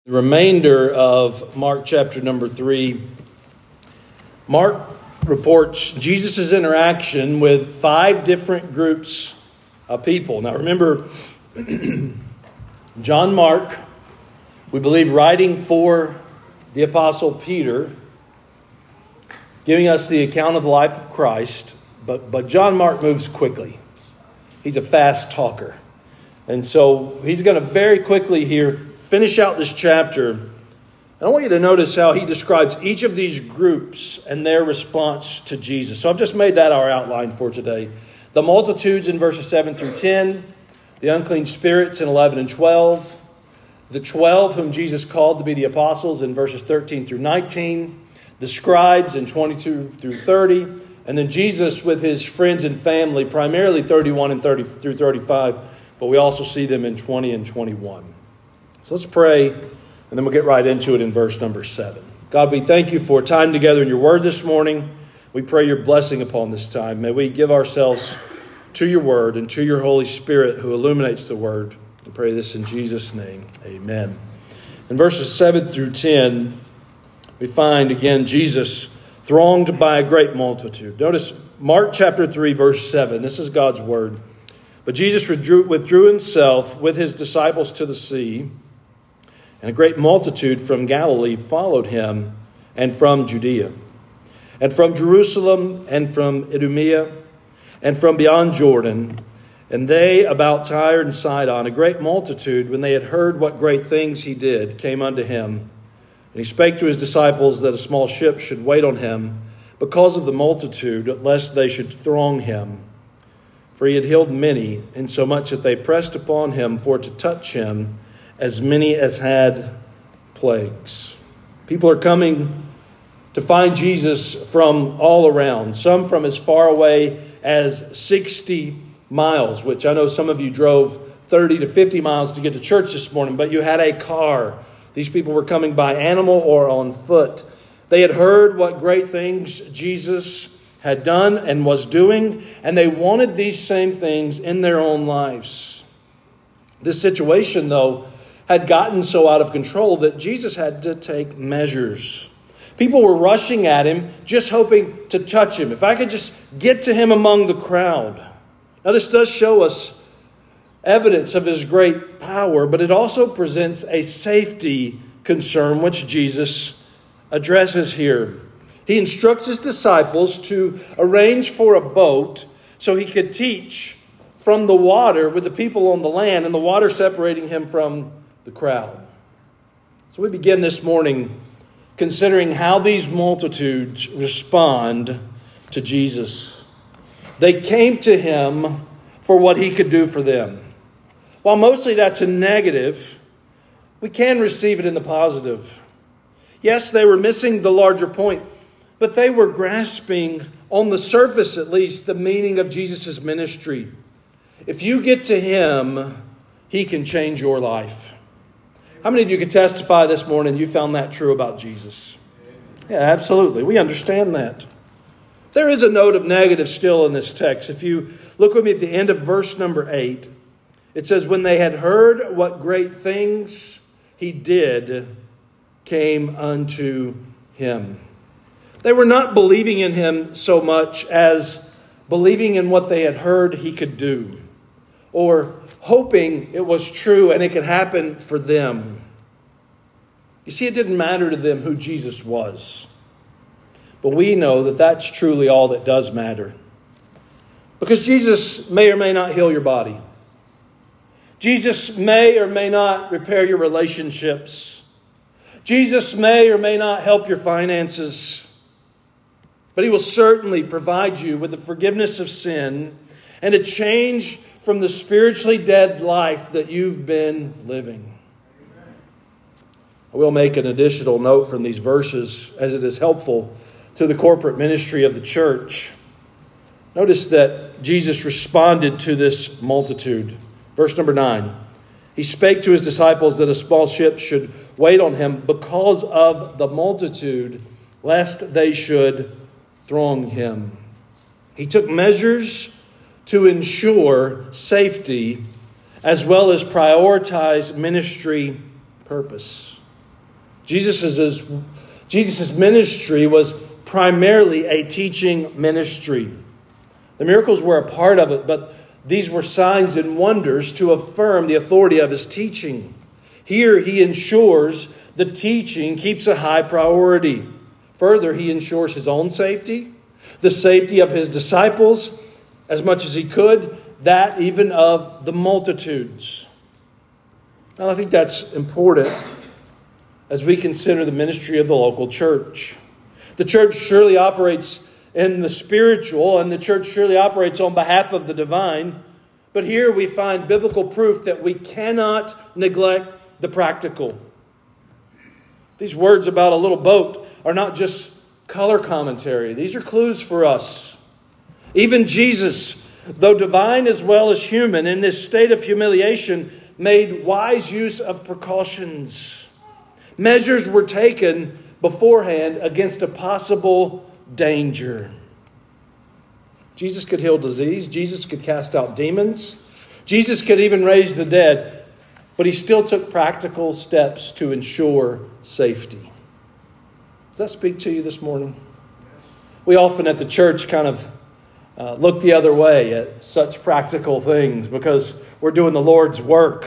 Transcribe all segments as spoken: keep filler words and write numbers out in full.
The remainder of Mark chapter number three, Mark reports Jesus' interaction with five different groups of people. Now remember, John Mark, we believe writing for the Apostle Peter, giving us the account of the life of Christ, but, but John Mark moves quickly. He's a fast talker. And so he's going to very quickly here finish out this chapter. And I want you to notice how he describes each of these groups and their response to Jesus. So I've just made that our outline for today. The multitudes in verses seven through ten, the unclean spirits in eleven and twelve, the twelve whom Jesus called to be the apostles in verses thirteen through nineteen, the scribes in twenty-two through thirty, and then Jesus with his friends and family, primarily thirty-one and thirty through thirty-five, but we also see them in twenty and twenty-one. So let's pray, and then we'll get right into it in verse number seven. God, we thank you for time together in your word this morning. We pray your blessing upon this time. May we give ourselves to your word and to your Holy Spirit who illuminates the word. We pray this in Jesus' name. Amen. In verses seven through ten, we find again Jesus thronged by a great multitude. Notice Mark chapter three, verse seven. This is God's word. But Jesus withdrew, withdrew himself with his disciples to the sea, and a great multitude from Galilee followed him, and from Judea, and from Jerusalem, and from Idumea, and from beyond Jordan. And they about Tyre and Sidon, a great multitude, when they had heard what great things he did, came unto him. And he spake to his disciples that a small ship should wait on him, because of the multitude, lest they should throng him. For he had healed many, insomuch that they pressed upon him for to touch him, as many as had plagues. People are coming to find Jesus from all around, some from as far away as sixty miles, which I know some of you drove thirty to fifty miles to get to church this morning, but you had a car. These people were coming by animal or on foot. They had heard what great things Jesus had done and was doing, and they wanted these same things in their own lives. This situation, though, had gotten so out of control that Jesus had to take measures. People were rushing at him, just hoping to touch him. If I could just get to him among the crowd. Now, this does show us evidence of his great power, but it also presents a safety concern, which Jesus addresses here. He instructs his disciples to arrange for a boat so he could teach from the water with the people on the land, and the water separating him from the crowd. So we begin this morning considering how these multitudes respond to Jesus. They came to him for what he could do for them. While mostly that's a negative, we can receive it in the positive. Yes, they were missing the larger point, but they were grasping, on the surface at least, the meaning of Jesus' ministry. If you get to him, he can change your life. How many of you can testify this morning you found that true about Jesus? Yeah, absolutely. We understand that. There is a note of negative still in this text. If you look with me at the end of verse number eight, it says, when they had heard what great things he did, came unto him. They were not believing in him so much as believing in what they had heard he could do, or hoping it was true and it could happen for them. You see, it didn't matter to them who Jesus was. But we know that that's truly all that does matter. Because Jesus may or may not heal your body. Jesus may or may not repair your relationships. Jesus may or may not help your finances. But he will certainly provide you with the forgiveness of sin and a change from the spiritually dead life that you've been living. I will make an additional note from these verses as it is helpful to the corporate ministry of the church. Notice that Jesus responded to this multitude. Verse number nine. He spake to his disciples that a small ship should wait on him because of the multitude, lest they should throng him. He took measures to ensure safety as well as prioritize ministry purpose. Jesus' Jesus' ministry was primarily a teaching ministry. The miracles were a part of it, but these were signs and wonders to affirm the authority of his teaching. Here he ensures the teaching keeps a high priority. Further, he ensures his own safety, the safety of his disciples, as much as he could, that even of the multitudes. And I think that's important as we consider the ministry of the local church. The church surely operates in the spiritual, and the church surely operates on behalf of the divine. But here we find biblical proof that we cannot neglect the practical. These words about a little boat are not just color commentary. These are clues for us. Even Jesus, though divine as well as human, in this state of humiliation, made wise use of precautions. Measures were taken beforehand against a possible danger. Jesus could heal disease. Jesus could cast out demons. Jesus could even raise the dead. But he still took practical steps to ensure safety. Does that speak to you this morning? We often at the church kind of uh, look the other way at such practical things because we're doing the Lord's work.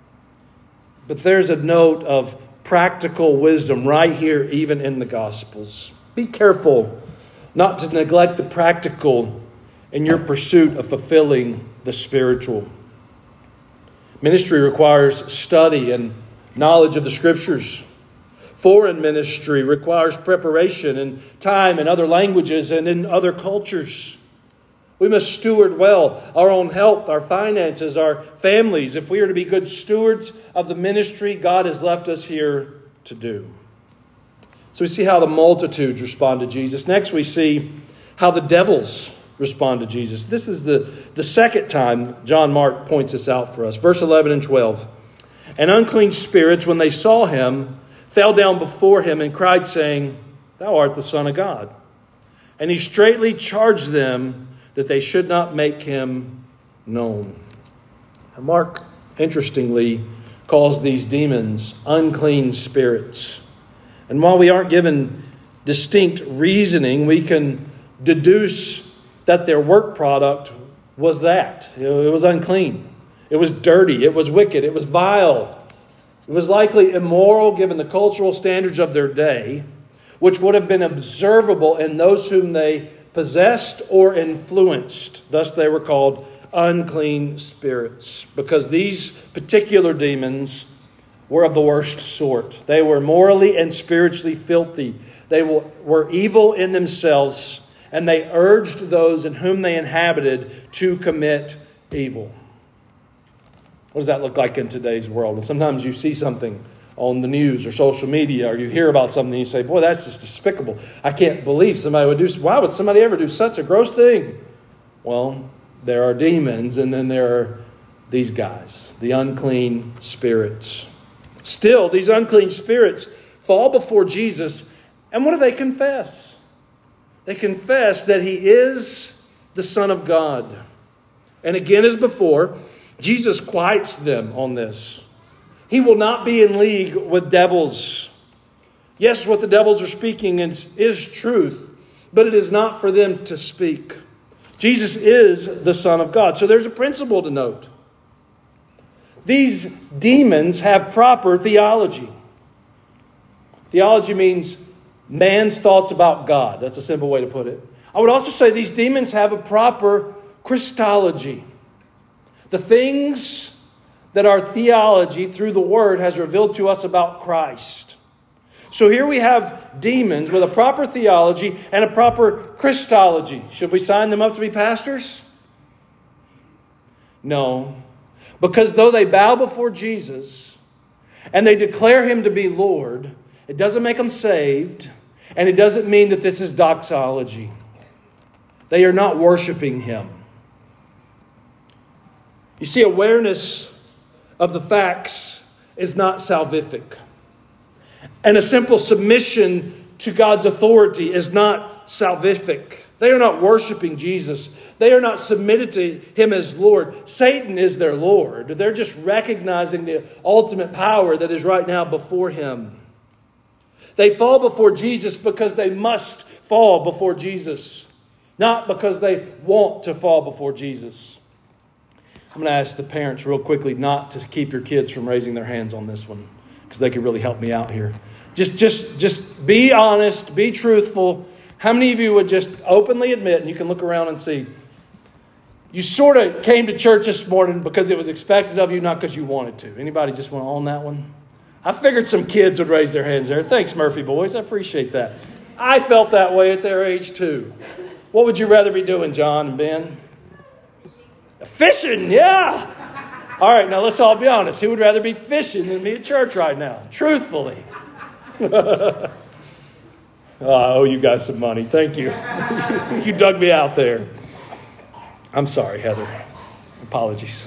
But there's a note of practical wisdom right here, even in the Gospels. Be careful not to neglect the practical in your pursuit of fulfilling the spiritual. Ministry requires study and knowledge of the Scriptures. Foreign ministry requires preparation and time in other languages and in other cultures. We must steward well our own health, our finances, our families, if we are to be good stewards of the ministry God has left us here to do. So we see how the multitudes respond to Jesus. Next we see how the devils respond to Jesus. This is the, the second time John Mark points this out for us. Verse eleven and twelve. And unclean spirits, when they saw him, fell down before him and cried, saying, Thou art the Son of God. And he straitly charged them that they should not make him known. And Mark, interestingly, calls these demons unclean spirits. And while we aren't given distinct reasoning, we can deduce that their work product was that. It was unclean. It was dirty. It was wicked. It was vile. It was likely immoral given the cultural standards of their day, which would have been observable in those whom they possessed or influenced. Thus they were called unclean spirits, because these particular demons were of the worst sort. They were morally and spiritually filthy. They were evil in themselves, and they urged those in whom they inhabited to commit evil. What does that look like in today's world? And sometimes you see something on the news or social media, or you hear about something and you say, boy, that's just despicable. I can't believe somebody would do, why would somebody ever do such a gross thing? Well, there are demons, and then there are these guys, the unclean spirits. Still, these unclean spirits fall before Jesus, and what do they confess? They confess that he is the Son of God. And again, as before, Jesus quiets them on this. He will not be in league with devils. Yes, what the devils are speaking is, is truth, but it is not for them to speak. Jesus is the Son of God. So there's a principle to note. These demons have proper theology. Theology means man's thoughts about God. That's a simple way to put it. I would also say these demons have a proper Christology. The things that our theology through the Word has revealed to us about Christ. So here we have demons with a proper theology and a proper Christology. Should we sign them up to be pastors? No. Because though they bow before Jesus and they declare him to be Lord, it doesn't make them saved, and it doesn't mean that this is doxology. They are not worshiping him. You see, awareness of the facts is not salvific. And a simple submission to God's authority is not salvific. They are not worshiping Jesus. They are not submitted to him as Lord. Satan is their Lord. They're just recognizing the ultimate power that is right now before him. They fall before Jesus because they must fall before Jesus, not because they want to fall before Jesus. I'm going to ask the parents real quickly not to keep your kids from raising their hands on this one, because they could really help me out here. Just, just, just be honest, be truthful. How many of you would just openly admit, and you can look around and see, you sort of came to church this morning because it was expected of you, not because you wanted to? Anybody just want to own that one? I figured some kids would raise their hands there. Thanks, Murphy boys. I appreciate that. I felt that way at their age too. What would you rather be doing, John and Ben? Fishing, yeah. All right, now let's all be honest. Who would rather be fishing than be at church right now? Truthfully. oh, I owe you guys some money. Thank you. You dug me out there. I'm sorry, Heather. Apologies.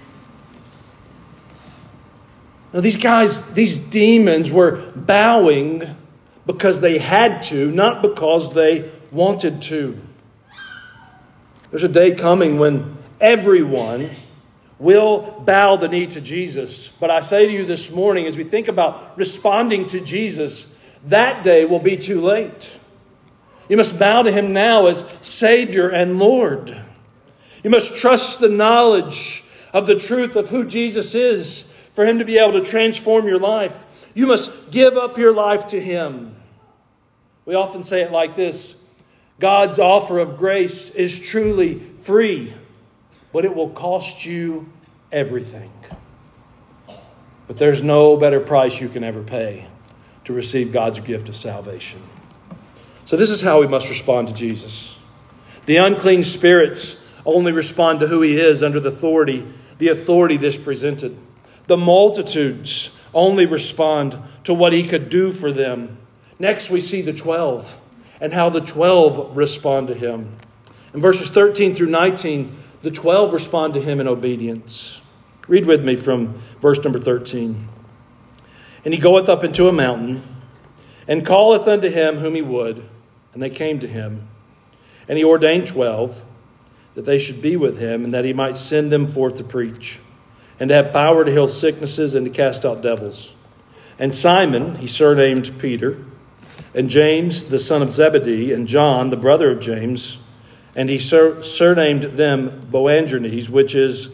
Now, these guys, these demons were bowing because they had to, not because they wanted to. There's a day coming when everyone will bow the knee to Jesus. But I say to you this morning, as we think about responding to Jesus, that day will be too late. You must bow to Him now as Savior and Lord. You must trust the knowledge of the truth of who Jesus is for Him to be able to transform your life. You must give up your life to Him. We often say it like this: God's offer of grace is truly free, but it will cost you everything. But there's no better price you can ever pay to receive God's gift of salvation. So this is how we must respond to Jesus. The unclean spirits only respond to who He is under the authority, the authority this presented. The multitudes only respond to what He could do for them. Next, we see the twelve and how the twelve respond to Him. In verses thirteen through nineteen, the twelve respond to Him in obedience. Read with me from verse number thirteen. And He goeth up into a mountain, and calleth unto Him whom He would, and they came to Him. And He ordained twelve, that they should be with Him, and that He might send them forth to preach, and to have power to heal sicknesses and to cast out devils. And Simon He surnamed Peter, and James the son of Zebedee, and John the brother of James, and He sur- surnamed them Boanerges, which is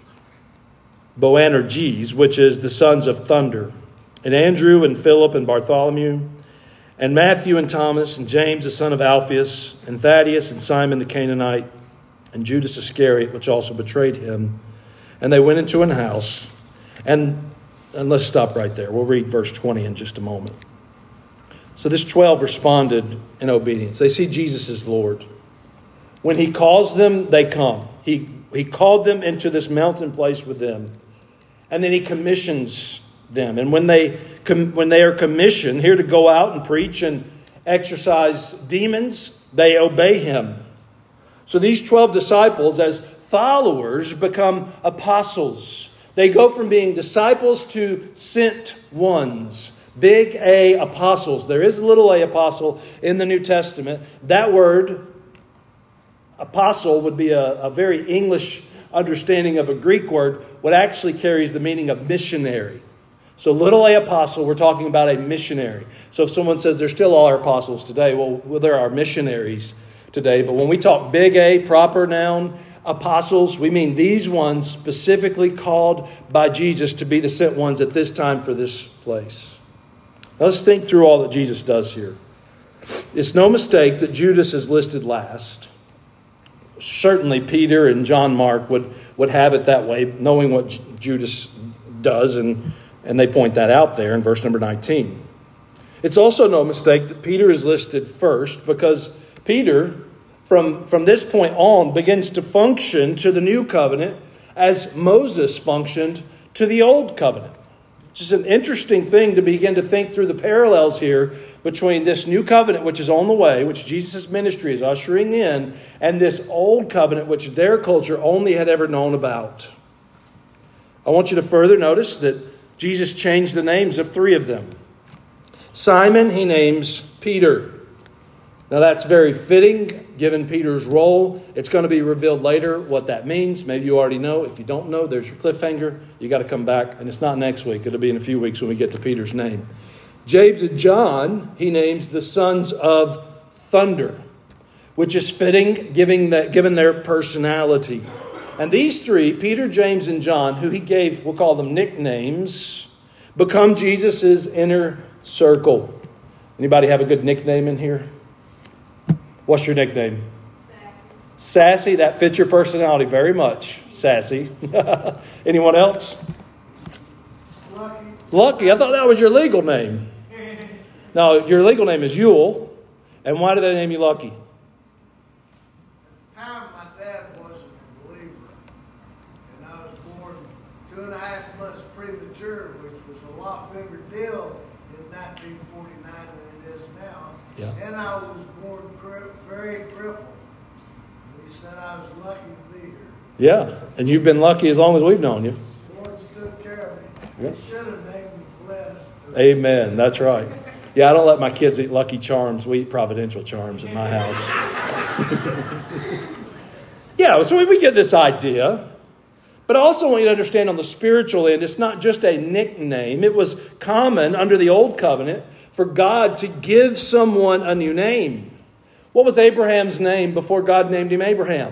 Boanerges, which is the sons of thunder, and Andrew and Philip and Bartholomew, and Matthew and Thomas, and James the son of Alphaeus, and Thaddeus and Simon the Canaanite, and Judas Iscariot, which also betrayed Him. And they went into an house. And, and let's stop right there. We'll read verse twenty in just a moment. So this twelve responded in obedience. They see Jesus as Lord. When He calls them, they come. He, he called them into this mountain place with them. And then He commissions them. And when they, when they are commissioned here to go out and preach and exorcise demons, they obey Him. So these twelve disciples, as followers, become apostles. They go from being disciples to sent ones. Big A apostles. There is a little a apostle in the New Testament. That word, apostle, would be a, a very English understanding of a Greek word, what actually carries the meaning of missionary. So little a apostle, we're talking about a missionary. So if someone says there still are apostles today, well, well there are missionaries today. But when we talk big A, proper noun, apostles, we mean these ones specifically called by Jesus to be the sent ones at this time for this place. Now let's think through all that Jesus does here. It's no mistake that Judas is listed last. Certainly Peter and John Mark would, would have it that way, knowing what J- Judas does, and, and they point that out there in verse number nineteen. It's also no mistake that Peter is listed first, because Peter, From, from this point on, begins to function to the new covenant as Moses functioned to the old covenant. It's just an interesting thing to begin to think through the parallels here between this new covenant, which is on the way, which Jesus' ministry is ushering in, and this old covenant, which their culture only had ever known about. I want you to further notice that Jesus changed the names of three of them. Simon, He names Peter. Now that's very fitting, given Peter's role. It's going to be revealed later what that means. Maybe you already know. If you don't know, there's your cliffhanger. You got to come back. And it's not next week. It'll be in a few weeks when we get to Peter's name. James and John, he names the sons of thunder, which is fitting, given, that, given their personality. And these three, Peter, James, and John, who he gave, we'll call them nicknames, become Jesus' inner circle. Anybody have a good nickname in here? What's your nickname? Sassy. Sassy, that fits your personality very much. Sassy. Anyone else? Lucky. Lucky. I thought that was your legal name. No, your legal name is Yule. And why do they name you Lucky? At the time, my dad wasn't a believer. And I was born two and a half months premature, which was a lot bigger deal in nineteen forty-nine than it is now. Yeah. And I was born cri- very crippled. And he said I was lucky to be here. Yeah, and you've been lucky as long as we've known you. The Lord's took care of me. Yeah. He should have named me blessed. Amen. That's right. Yeah, I don't let my kids eat Lucky Charms. We eat Providential Charms in my house. Yeah, so we get this idea. But I also want you to understand on the spiritual end, it's not just a nickname. It was common under the Old Covenant for God to give someone a new name. What was Abraham's name before God named him Abraham?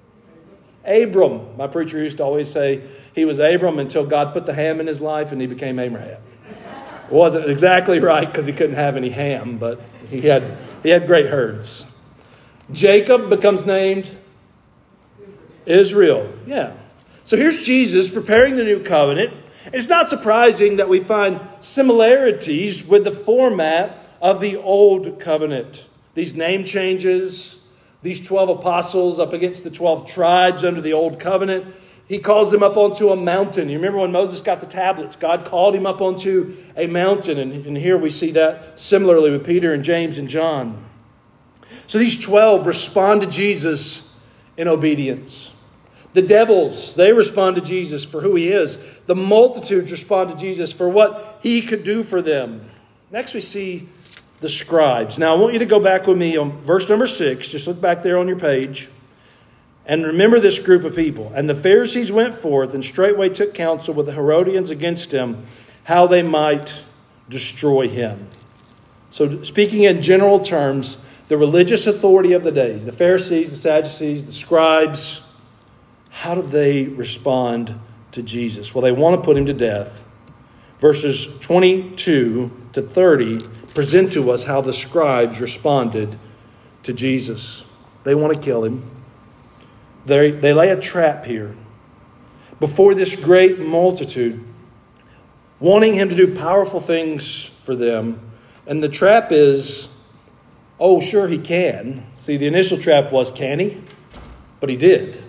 Abram. My preacher used to always say he was Abram until God put the ham in his life and he became Abraham. It wasn't exactly right because he couldn't have any ham, but he had he had great herds. Jacob becomes named Israel. Yeah. So here's Jesus preparing the new covenant. It's not surprising that we find similarities with the format of the old covenant. These name changes, these twelve apostles up against the twelve tribes under the old covenant. He calls them up onto a mountain. You remember when Moses got the tablets, God called him up onto a mountain. And, and here we see that similarly with Peter and James and John. So these twelve respond to Jesus in obedience. The devils, they respond to Jesus for who he is. The multitudes respond to Jesus for what he could do for them. Next we see the scribes. Now I want you to go back with me on verse number six. Just look back there on your page. And remember this group of people. And the Pharisees went forth and straightway took counsel with the Herodians against him, how they might destroy him. So speaking in general terms, the religious authority of the days, the Pharisees, the Sadducees, the scribes, how do they respond to Jesus? Well, they want to put him to death. Verses twenty-two to thirty present to us how the scribes responded to Jesus. They want to kill him. They, they lay a trap here before this great multitude, wanting him to do powerful things for them. And the trap is, oh, sure he can. See, the initial trap was, can he? But he did.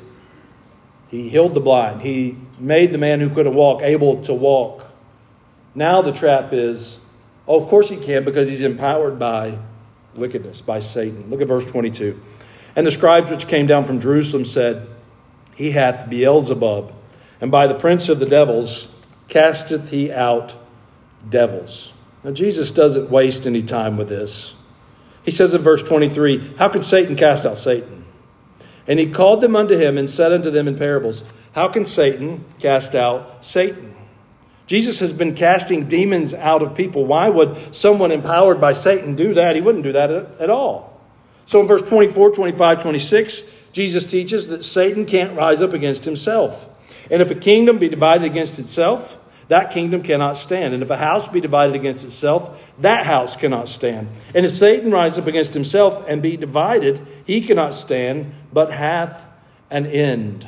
He healed the blind. He made the man who couldn't walk able to walk. Now the trap is, oh, of course he can, because he's empowered by wickedness, by Satan. Look at verse twenty-two. And the scribes which came down from Jerusalem said, he hath Beelzebub, and by the prince of the devils casteth he out devils. Now Jesus doesn't waste any time with this. He says in verse twenty-three, how can Satan cast out Satan? And he called them unto him and said unto them in parables, how can Satan cast out Satan? Jesus has been casting demons out of people. Why would someone empowered by Satan do that? He wouldn't do that at all. So in verse twenty-four, twenty-five, twenty-six, Jesus teaches that Satan can't rise up against himself. And if a kingdom be divided against itself, that kingdom cannot stand. And if a house be divided against itself, that house cannot stand. And if Satan rise up against himself and be divided, he cannot stand, but hath an end.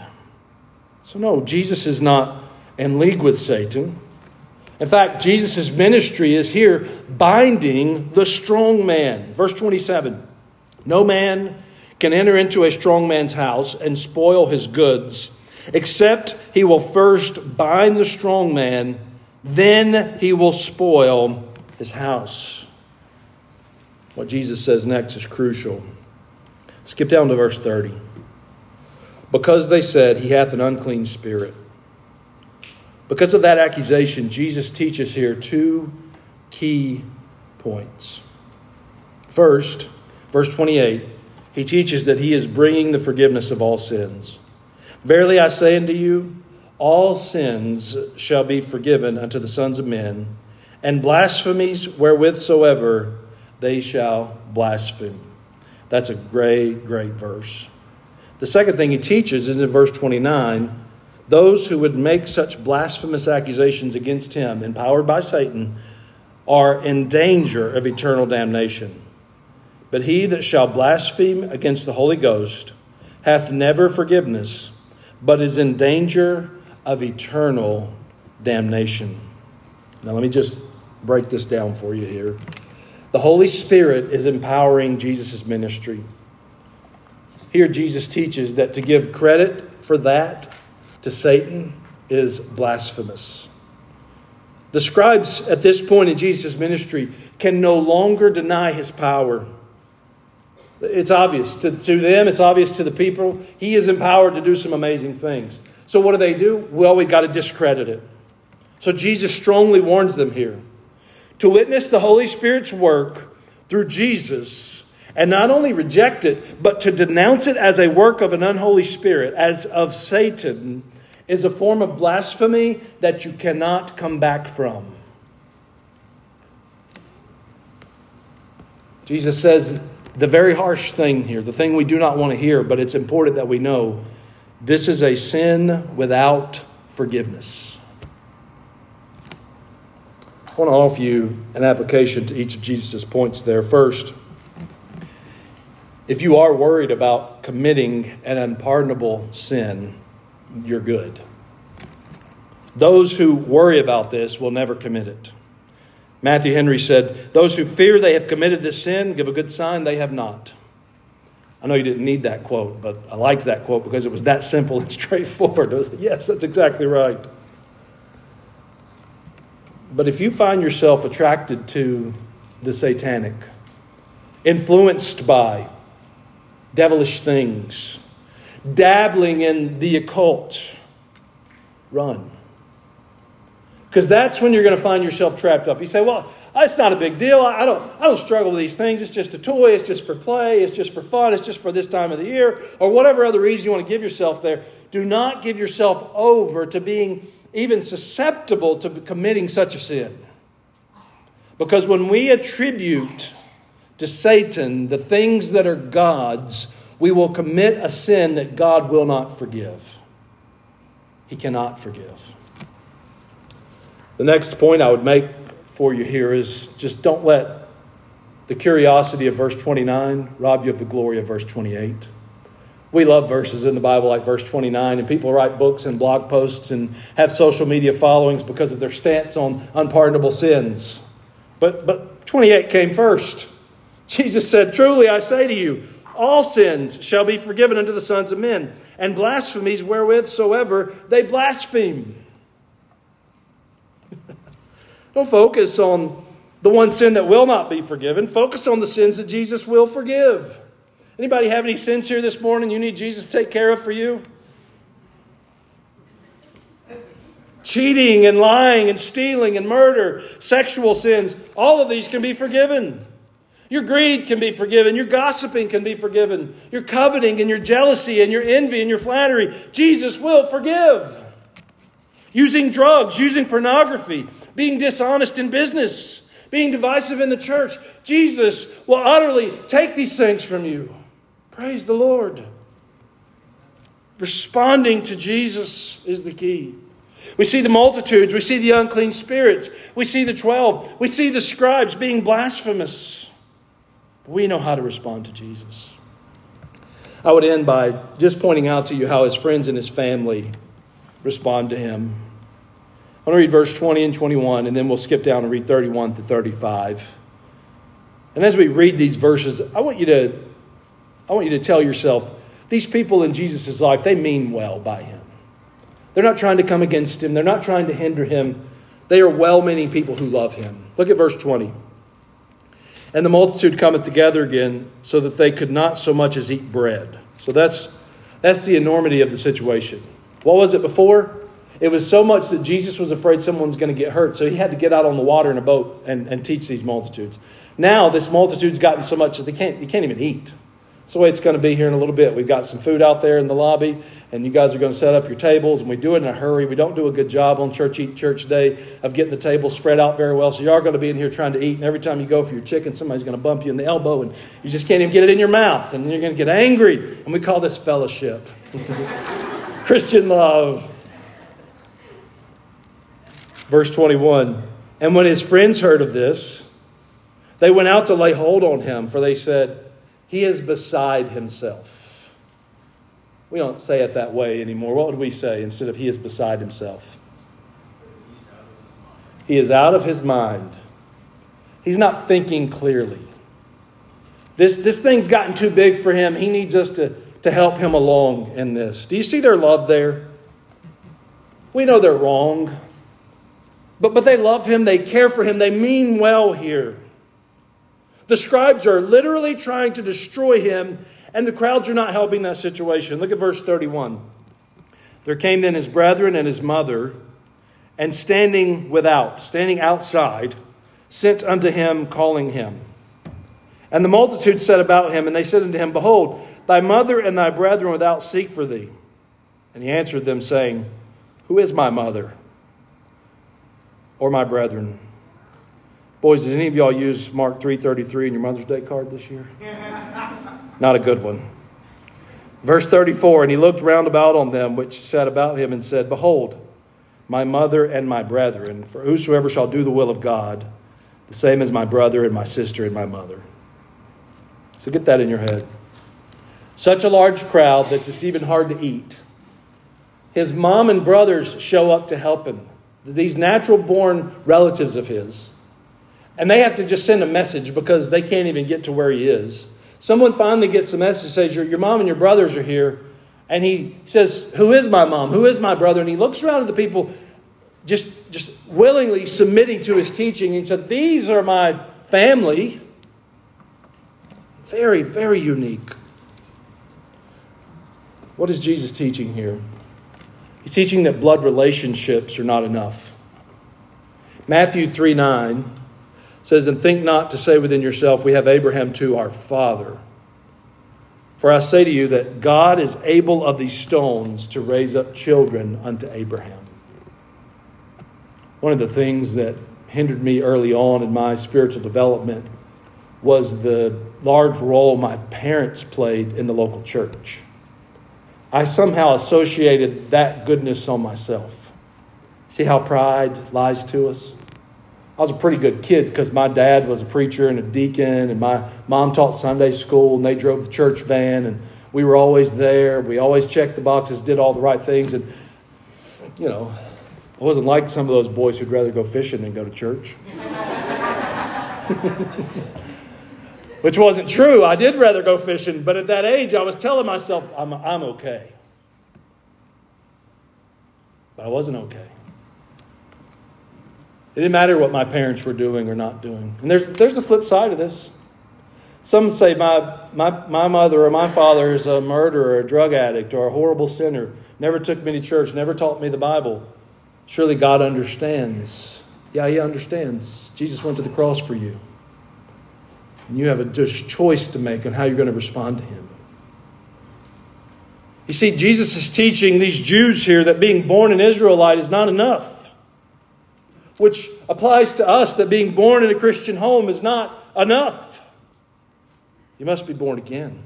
So no, Jesus is not in league with Satan. In fact, Jesus' ministry is here binding the strong man. Verse twenty-seven. No man can enter into a strong man's house and spoil his goods, except he will first bind the strong man, then he will spoil his house. What Jesus says next is crucial. Skip down to verse thirty. Because they said he hath an unclean spirit. Because of that accusation, Jesus teaches here two key points. First, verse twenty-eight, he teaches that he is bringing the forgiveness of all sins. Verily I say unto you, all sins shall be forgiven unto the sons of men, and blasphemies wherewith soever they shall blaspheme. That's a great, great verse. The second thing he teaches is in verse twenty-nine, those who would make such blasphemous accusations against him, empowered by Satan, are in danger of eternal damnation. But he that shall blaspheme against the Holy Ghost hath never forgiveness, but is in danger of eternal damnation. Now let me just break this down for you here. The Holy Spirit is empowering Jesus' ministry. Here Jesus teaches that to give credit for that to Satan is blasphemous. The scribes at this point in Jesus' ministry can no longer deny his power. It's obvious to, to them, it's obvious to the people. He is empowered to do some amazing things. So what do they do? Well, we've got to discredit it. So Jesus strongly warns them here. To witness the Holy Spirit's work through Jesus and not only reject it, but to denounce it as a work of an unholy spirit, as of Satan, is a form of blasphemy that you cannot come back from. Jesus says the very harsh thing here, the thing we do not want to hear, but it's important that we know, this is a sin without forgiveness. I want to offer you an application to each of Jesus' points there. First, if you are worried about committing an unpardonable sin, you're good. Those who worry about this will never commit it. Matthew Henry said, those who fear they have committed this sin give a good sign they have not. I know you didn't need that quote, but I liked that quote because it was that simple and straightforward. I was, yes, that's exactly right. But if you find yourself attracted to the satanic, influenced by devilish things, dabbling in the occult, run. Because that's when you're going to find yourself trapped up. You say, well, it's not a big deal. I don't, I don't struggle with these things. It's just a toy. It's just for play. It's just for fun. It's just for this time of the year. Or whatever other reason you want to give yourself there. Do not give yourself over to being even susceptible to committing such a sin. Because when we attribute to Satan the things that are God's, we will commit a sin that God will not forgive. He cannot forgive. The next point I would make for you here is just don't let the curiosity of verse twenty-nine rob you of the glory of verse twenty-eight. We love verses in the Bible like verse twenty-nine, and people write books and blog posts and have social media followings because of their stance on unpardonable sins. But, but twenty-eight came first. Jesus said, truly I say to you, all sins shall be forgiven unto the sons of men, and blasphemies wherewith soever they blaspheme. Don't focus on the one sin that will not be forgiven. Focus on the sins that Jesus will forgive. Anybody have any sins here this morning you need Jesus to take care of for you? Cheating and lying and stealing and murder, sexual sins, all of these can be forgiven. Your greed can be forgiven. Your gossiping can be forgiven. Your coveting and your jealousy and your envy and your flattery, Jesus will forgive. Using drugs, using pornography, being dishonest in business, being divisive in the church, Jesus will utterly take these things from you. Praise the Lord. Responding to Jesus is the key. We see the multitudes. We see the unclean spirits. We see the twelve. We see the scribes being blasphemous. We know how to respond to Jesus. I would end by just pointing out to you how his friends and his family respond to him. I want to read verse twenty and twenty-one, and then we'll skip down and read thirty-one to thirty-five. And as we read these verses, I want you to, I want you to tell yourself, these people in Jesus' life, they mean well by him. They're not trying to come against him. They're not trying to hinder him. They are well-meaning people who love him. Look at verse twenty. And the multitude cometh together again, so that they could not so much as eat bread. So that's, that's the enormity of the situation. What was it before? It was so much that Jesus was afraid someone's going to get hurt, so he had to get out on the water in a boat and, and teach these multitudes. Now this multitude's gotten so much that they can't, they can't even eat. That's the way it's going to be here in a little bit. We've got some food out there in the lobby, and you guys are going to set up your tables, and we do it in a hurry. We don't do a good job on Church Eat Church Day of getting the table spread out very well. So you are going to be in here trying to eat, and every time you go for your chicken, somebody's going to bump you in the elbow, and you just can't even get it in your mouth, and you're going to get angry. And we call this fellowship. Christian love. Verse twenty-one, and when his friends heard of this, they went out to lay hold on him, for they said, he is beside himself. We don't say it that way anymore. What would we say instead of he is beside himself? He is out of his mind. He's not thinking clearly. This, this thing's gotten too big for him. He needs us to, to help him along in this. Do you see their love there? We know they're wrong. But, but they love him. They care for him. They mean well here. The scribes are literally trying to destroy him, and the crowds are not helping that situation. Look at verse thirty-one. There came then his brethren and his mother, and standing without, standing outside, sent unto him, calling him. And the multitude said about him, and they said unto him, behold, thy mother and thy brethren without seek for thee. And he answered them, saying, who is my mother or my brethren? Boys, did any of y'all use Mark three thirty-three in your Mother's Day card this year? Not a good one. Verse thirty-four, and he looked round about on them which sat about him and said, behold, my mother and my brethren, for whosoever shall do the will of God, the same as my brother and my sister and my mother. So get that in your head. Such a large crowd that it's even hard to eat. His mom and brothers show up to help him. These natural-born relatives of his. And they have to just send a message because they can't even get to where he is. Someone finally gets the message, says, your, your mom and your brothers are here. And he says, who is my mom? Who is my brother? And he looks around at the people just, just willingly submitting to his teaching. And he said, these are my family. Very, very unique. What is Jesus teaching here? He's teaching that blood relationships are not enough. Matthew three nine says, and think not to say within yourself, we have Abraham too, our father. For I say to you that God is able of these stones to raise up children unto Abraham. One of the things that hindered me early on in my spiritual development was the large role my parents played in the local church. I somehow associated that goodness on myself. See how pride lies to us? I was a pretty good kid because my dad was a preacher and a deacon, and my mom taught Sunday school, and they drove the church van, and we were always there. We always checked the boxes, did all the right things. And, you know, I wasn't like some of those boys who'd rather go fishing than go to church. Which wasn't true. I did rather go fishing, but at that age, I was telling myself, I'm, I'm okay. But I wasn't okay. It didn't matter what my parents were doing or not doing. And there's there's the flip side of this. Some say my, my, my mother or my father is a murderer, a drug addict, or a horrible sinner. Never took me to church, never taught me the Bible. Surely God understands. Yeah, He understands. Jesus went to the cross for you. And you have a just choice to make on how you're going to respond to Him. You see, Jesus is teaching these Jews here that being born an Israelite is not enough. Which applies to us, that being born in a Christian home is not enough. You must be born again.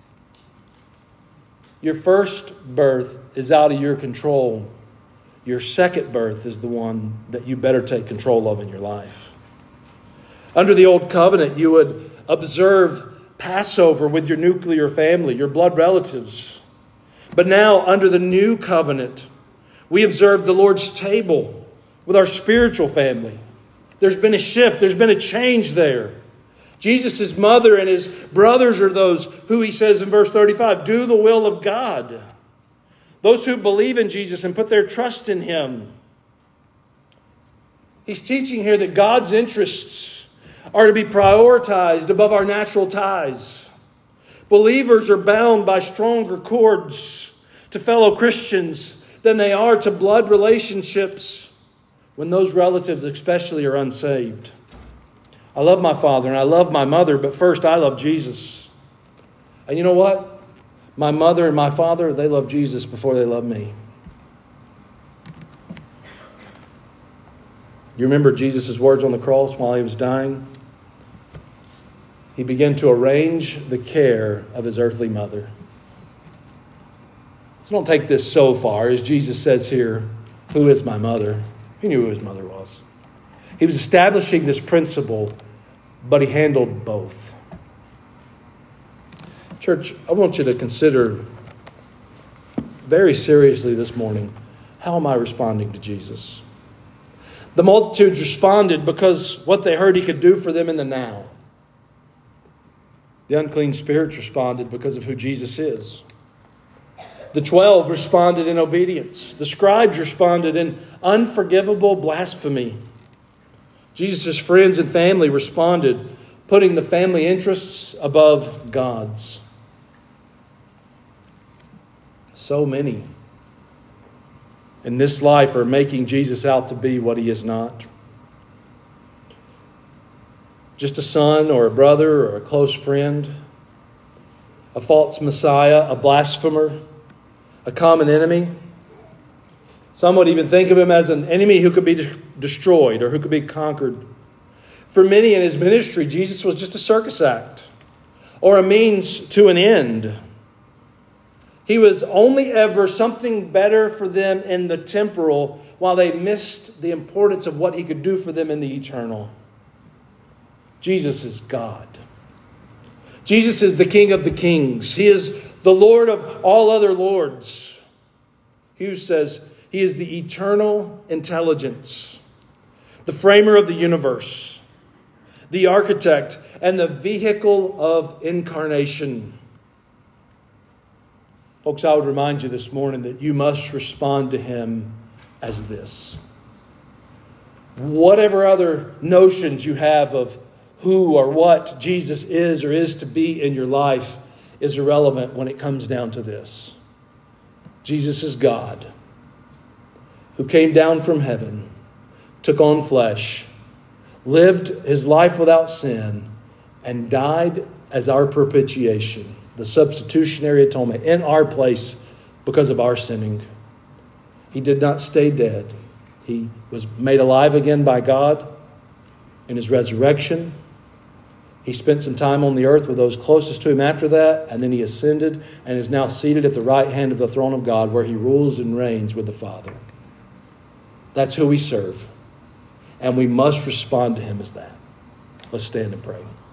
Your first birth is out of your control. Your second birth is the one that you better take control of in your life. Under the old covenant, you would observe Passover with your nuclear family, your blood relatives. But now, under the new covenant, we observe the Lord's table with our spiritual family. There's been a shift. There's been a change there. Jesus' mother and His brothers are those who, He says in verse thirty-five, do the will of God. Those who believe in Jesus and put their trust in Him. He's teaching here that God's interests are to be prioritized above our natural ties. Believers are bound by stronger cords to fellow Christians than they are to blood relationships when those relatives especially are unsaved. I love my father and I love my mother, but first I love Jesus. And you know what? My mother and my father, they love Jesus before they love me. You remember Jesus' words on the cross while he was dying? He began to arrange the care of his earthly mother. So don't take this so far, as Jesus says here, who is my mother? He knew who his mother was. He was establishing this principle, but he handled both. Church, I want you to consider very seriously this morning, how am I responding to Jesus? The multitudes responded because what they heard he could do for them in the now. The unclean spirits responded because of who Jesus is. The twelve responded in obedience. The scribes responded in unforgivable blasphemy. Jesus' friends and family responded, putting the family interests above God's. So many in this life are making Jesus out to be what he is not. Just a son or a brother or a close friend, a false Messiah, a blasphemer, a common enemy. Some would even think of him as an enemy who could be de- destroyed or who could be conquered. For many in his ministry, Jesus was just a circus act or a means to an end. He was only ever something better for them in the temporal, while they missed the importance of what he could do for them in the eternal. Jesus is God. Jesus is the King of the kings. He is the Lord of all other lords. Hughes says he is the eternal intelligence, the framer of the universe, the architect, and the vehicle of incarnation. Folks, I would remind you this morning that you must respond to him as this. Whatever other notions you have of who or what Jesus is or is to be in your life is irrelevant when it comes down to this. Jesus is God, who came down from heaven, took on flesh, lived his life without sin, and died as our propitiation, the substitutionary atonement in our place because of our sinning. He did not stay dead. He was made alive again by God in his resurrection. He spent some time on the earth with those closest to him after that, and then he ascended and is now seated at the right hand of the throne of God, where he rules and reigns with the Father. That's who we serve, and we must respond to him as that. Let's stand and pray.